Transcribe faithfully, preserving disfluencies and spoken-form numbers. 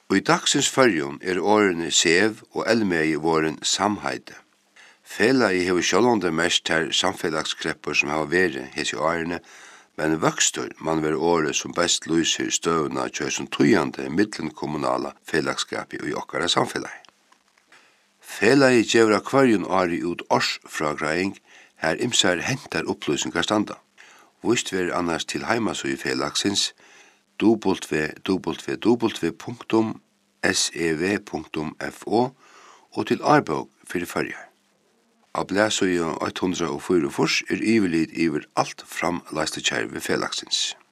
Og i dagsins førjun er årene sev og elmei våren samheide. Felagi hever sjálvandi mest her samfelagskreppur som hava veri hesi årene, men vøkstur man ver året som best lyser støvna kjør som tøyande middelkommunala felagskapi og i okkara samfelagi. Felagi gjevra kvarjun ári ut årsfragreiing her imsar hentar upplýsingar standa. Vist ver annars til heimasøy felagsins w w w punktum sev punktum fo og til arbog fyrir førjar. Av blæsøya eitt hundrað og fýraogfýrs er iverlid iver alt framleiste kjær ved felagsins.